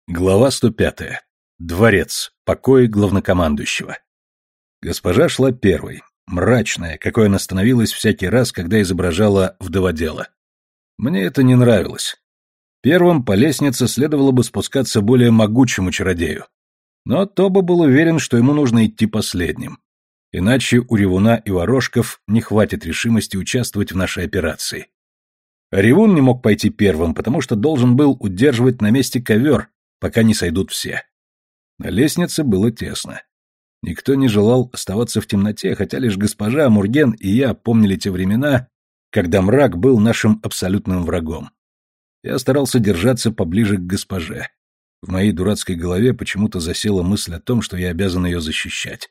Глава 105. Дворец. Покои главнокомандующего. Госпожа шла первой, мрачная, какой она становилась всякий раз, когда изображала вдоводела. Мне это не нравилось. Первым по лестнице следовало бы спускаться более могучему чародею. Но Тоба был уверен, что ему нужно идти последним. Иначе у Ревуна и Ворожков не хватит решимости участвовать в нашей операции. Ревун не мог пойти первым, потому что должен был удерживать на месте ковер, пока не сойдут все. На лестнице было тесно. Никто не желал оставаться в темноте, хотя лишь госпожа Мурген и я помнили те времена, когда мрак был нашим абсолютным врагом. Я старался держаться поближе к госпоже. В моей дурацкой голове почему-то засела мысль о том, что я обязан ее защищать.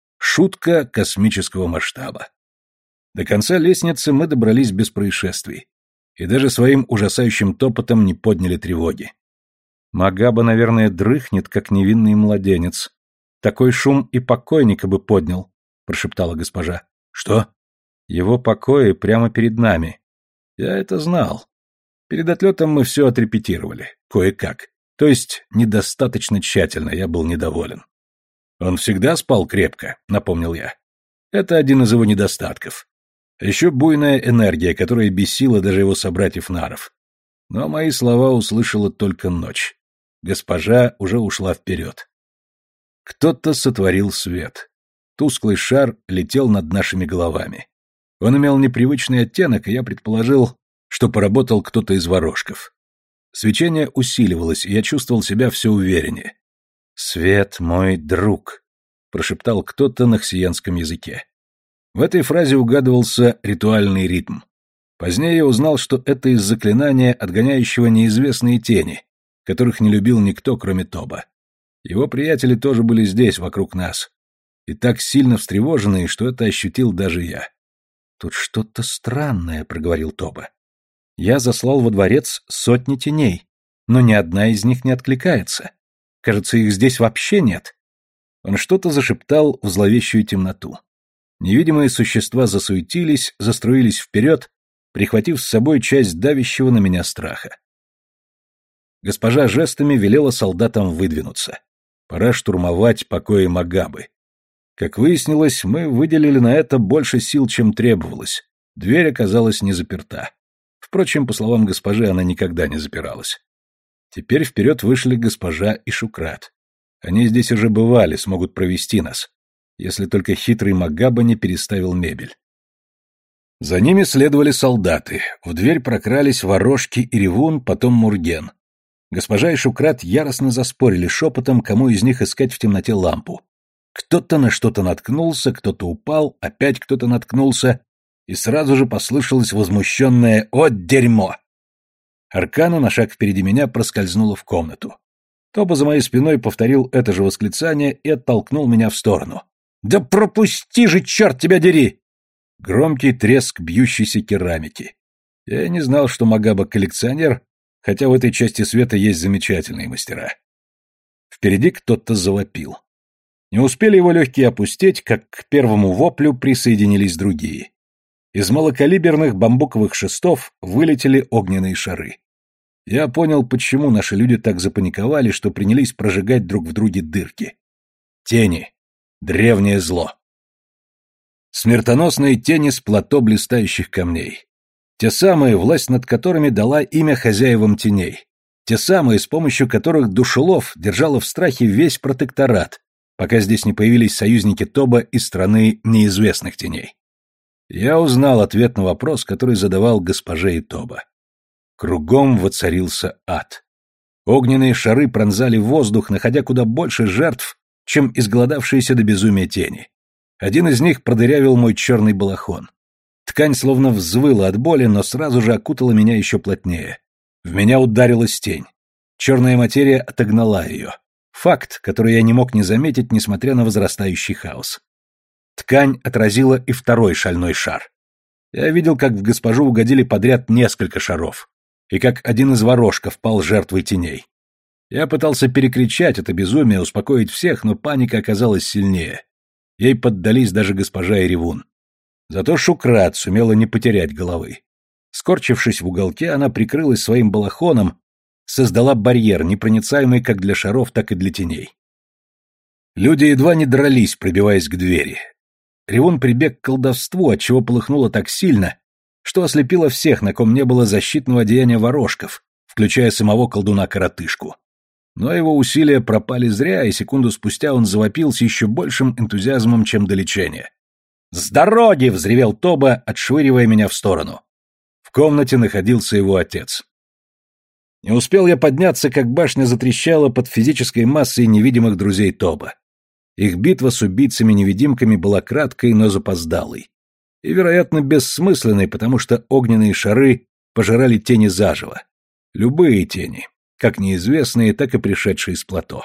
Шутка космического масштаба. До конца лестницы мы добрались без происшествий, и даже своим ужасающим топотом не подняли тревоги. Магаба, наверное, дрыхнет, как невинный младенец. Такой шум и покойника бы поднял, прошептала госпожа. Что? Его покои прямо перед нами. Я это знал. Перед отлетом мы все отрепетировали, кое-как. То есть недостаточно тщательно, я был недоволен. Он всегда спал крепко, напомнил я. Это один из его недостатков. Еще буйная энергия, которая бесила даже его собратьев-наров. Но мои слова услышала только ночь. Госпожа уже ушла вперед. Кто-то сотворил свет. Тусклый шар летел над нашими головами. Он имел непривычный оттенок, и я предположил, что поработал кто-то из ворожков. Свечение усиливалось, и я чувствовал себя все увереннее. «Свет мой друг», — прошептал кто-то на хсиенском языке. В этой фразе угадывался ритуальный ритм. Позднее я узнал, что это из заклинания, отгоняющего неизвестные тени, которых не любил никто, кроме Тоба. Его приятели тоже были здесь, вокруг нас, и так сильно встревоженные, что это ощутил даже я. «Тут что-то странное», — проговорил Тоба. «Я заслал во дворец сотни теней, но ни одна из них не откликается. Кажется, их здесь вообще нет». Он что-то зашептал в зловещую темноту. Невидимые существа засуетились, заструились вперед, прихватив с собой часть давящего на меня страха. Госпожа жестами велела солдатам выдвинуться. Пора штурмовать покои Магабы. Как выяснилось, мы выделили на это больше сил, чем требовалось. Дверь оказалась не заперта. Впрочем, по словам госпожи, она никогда не запиралась. Теперь вперед вышли госпожа и Шукрат. Они здесь уже бывали, смогут провести нас, если только хитрый Магаба не переставил мебель. За ними следовали солдаты. В дверь прокрались Ворожки и Ревун, потом Мурген. Госпожа и Шукрат яростно заспорили шепотом, кому из них искать в темноте лампу. Кто-то на что-то наткнулся, кто-то упал, опять кто-то наткнулся, и сразу же послышалось возмущенное «О, дерьмо!». Аркана на шаг впереди меня проскользнула в комнату. Тоба за моей спиной повторил это же восклицание и оттолкнул меня в сторону. «Да пропусти же, черт тебя дери!» Громкий треск бьющейся керамики. Я не знал, что Магаба коллекционер, хотя в этой части света есть замечательные мастера. Впереди кто-то завопил. Не успели его легкие опустить, как к первому воплю присоединились другие. Из малокалиберных бамбуковых шестов вылетели огненные шары. Я понял, почему наши люди так запаниковали, что принялись прожигать друг в друге дырки. Тени. Древнее зло. Смертоносные тени с плато блистающих камней. Те самые, власть над которыми дала имя хозяевам теней. Те самые, с помощью которых Душелов держала в страхе весь протекторат, пока здесь не появились союзники Тоба из страны неизвестных теней. Я узнал ответ на вопрос, который задавал госпоже и Тоба. Кругом воцарился ад. Огненные шары пронзали воздух, находя куда больше жертв, чем изголодавшиеся до безумия тени. Один из них продырявил мой черный балахон. Ткань словно взвыла от боли, но сразу же окутала меня еще плотнее. В меня ударилась тень. Черная материя отогнала ее. Факт, который я не мог не заметить, несмотря на возрастающий хаос. Ткань отразила и второй шальной шар. Я видел, как в госпожу угодили подряд несколько шаров, и как один из ворожков пал жертвой теней. Я пытался перекричать это безумие, успокоить всех, но паника оказалась сильнее. Ей поддались даже госпожа и Ревун. Зато Шукрат сумела не потерять головы. Скорчившись в уголке, она прикрылась своим балахоном, создала барьер, непроницаемый как для шаров, так и для теней. Люди едва не дрались, пробиваясь к двери. Ревун прибег к колдовству, отчего полыхнуло так сильно, что ослепило всех, на ком не было защитного одеяния ворожков, включая самого колдуна-коротышку. Но его усилия пропали зря, и секунду спустя он завопил с еще большим энтузиазмом, чем до лечения. «С дороги!» — взревел Тоба, отшвыривая меня в сторону. В комнате находился его отец. Не успел я подняться, как башня затрещала под физической массой невидимых друзей Тоба. Их битва с убийцами-невидимками была краткой, но запоздалой. И, вероятно, бессмысленной, потому что огненные шары пожирали тени заживо. Любые тени, как неизвестные, так и пришедшие с плато.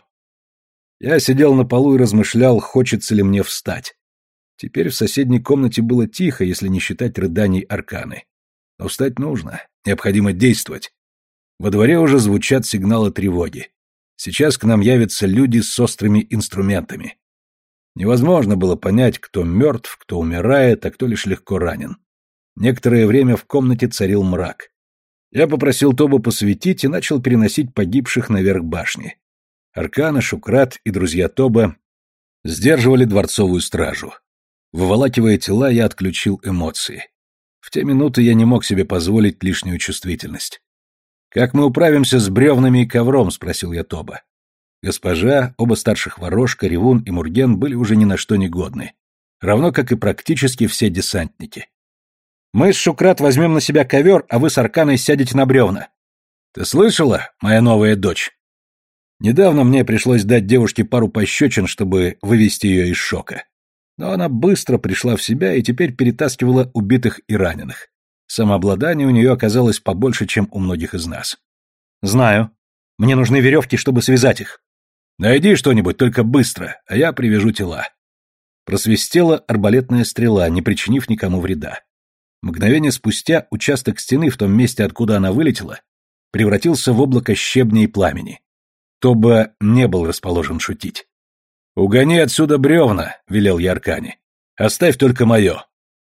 Я сидел на полу и размышлял, хочется ли мне встать. Теперь в соседней комнате было тихо, если не считать рыданий Арканы. Но встать нужно, необходимо действовать. Во дворе уже звучат сигналы тревоги. Сейчас к нам явятся люди с острыми инструментами. Невозможно было понять, кто мертв, кто умирает, а кто лишь легко ранен. Некоторое время в комнате царил мрак. Я попросил Тобу посветить и начал переносить погибших наверх башни. Аркана, Шукрат и друзья Тоба сдерживали дворцовую стражу. Выволакивая тела, я отключил эмоции. В те минуты я не мог себе позволить лишнюю чувствительность. «Как мы управимся с бревнами и ковром?» — спросил я Тоба. Госпожа, оба старших ворожка, Ревун и Мурген были уже ни на что не годны, равно как и практически все десантники. «Мы с Шукрат возьмем на себя ковер, а вы с Арканой сядете на бревна». «Ты слышала, моя новая дочь?» Недавно мне пришлось дать девушке пару пощечин, чтобы вывести ее из шока. Но она быстро пришла в себя и теперь перетаскивала убитых и раненых. Самообладание у нее оказалось побольше, чем у многих из нас. «Знаю. Мне нужны веревки, чтобы связать их». «Найди что-нибудь, только быстро, а я привяжу тела». Просвистела арбалетная стрела, не причинив никому вреда. Мгновение спустя участок стены в том месте, откуда она вылетела, превратился в облако щебня и пламени. Тоба не был расположен шутить. «Угони отсюда бревна», — велел я Аркане. «Оставь только мое».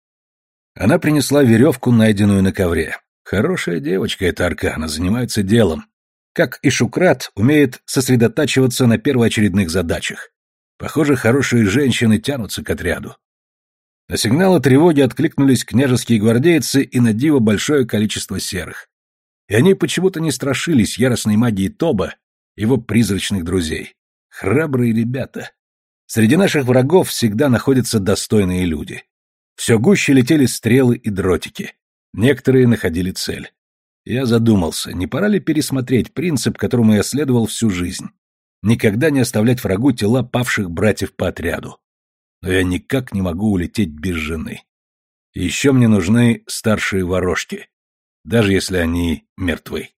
Она принесла веревку, найденную на ковре. Хорошая девочка эта Аркана, занимается делом. Как и Шукрат, умеет сосредотачиваться на первоочередных задачах. Похоже, хорошие женщины тянутся к отряду. На сигналы тревоги откликнулись княжеские гвардейцы и на диво большое количество серых. И они почему-то не страшились яростной магии Тоба, его призрачных друзей. Храбрые ребята. Среди наших врагов всегда находятся достойные люди. Все гуще летели стрелы и дротики. Некоторые находили цель. Я задумался, не пора ли пересмотреть принцип, которому я следовал всю жизнь. Никогда не оставлять врагу тела павших братьев по отряду. Но я никак не могу улететь без жены. И еще мне нужны старшие ворожки, даже если они мертвы.